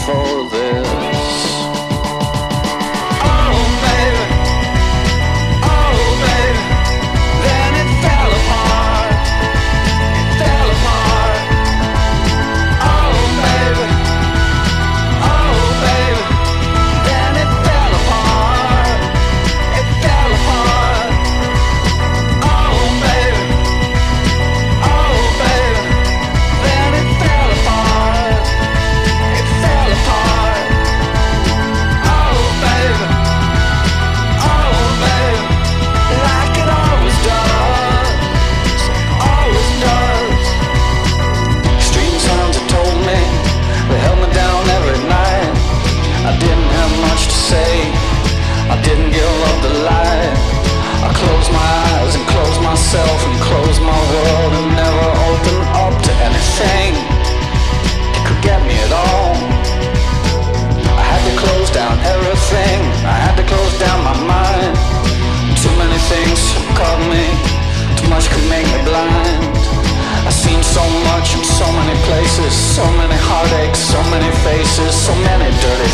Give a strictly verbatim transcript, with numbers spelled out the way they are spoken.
for this. Oh baby, oh baby, then it fell apart, it fell apart. Oh baby, oh baby, then it fell apart, it fell apart. Oh baby, oh baby, then it fell apart, it fell apart. Oh baby, oh baby, like it always does, always does. Extreme sounds have told me, they held me down every night. I didn't have much to say, I didn't give up the light. I closed my eyes and closed myself and closed my world and never opened up to anything that could get me at all. I had to close down everything, I had to close down my mind. Too many things caught me, too much could make me blind. I've seen so much in so many places, so many heartaches, so many faces, so many dirty